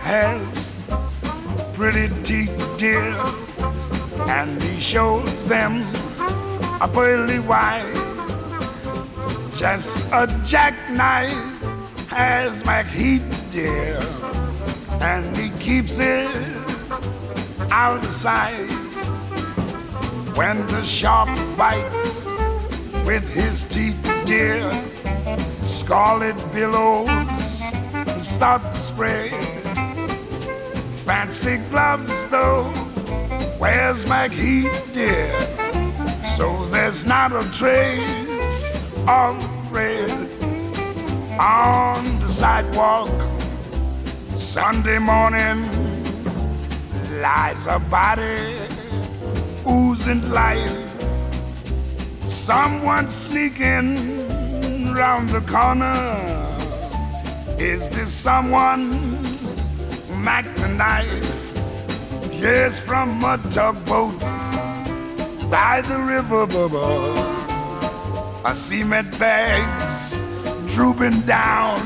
has pretty teeth, dear, and he shows them a pearly white. Just a jackknife has McHeath, dear, and he keeps it out of sight. When the shark bites with his teeth, dear, scarlet billows start to spread. Fancy gloves, though, wears McHeath, dear, so there's not a trace of red. On the sidewalk, Sunday morning, lies a body oozing life. Someone sneaking round the corner. Is this someone? Mac the knife? Yes, from a tugboat by the river, a cement bags drooping down.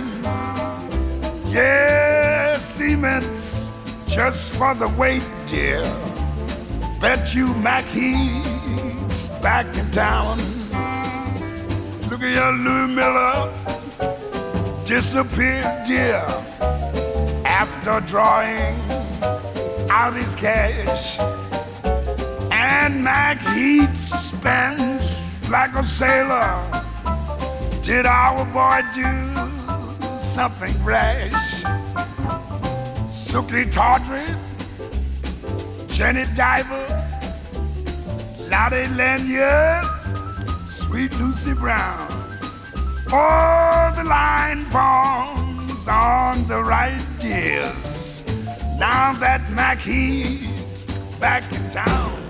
Yes, cement's just for the weight, dear. Bet you McHeath's back in town. Look at your Louis Miller disappeared, dear, after drawing out his cash. And McHeath spends like a sailor. Did our boy do something rash? Sookie Tawdry, Jenny Diver, Lottie Lanyard, Sweet Lucy Brown. Oh, the line forms on the right gears now that McHeath's back in town.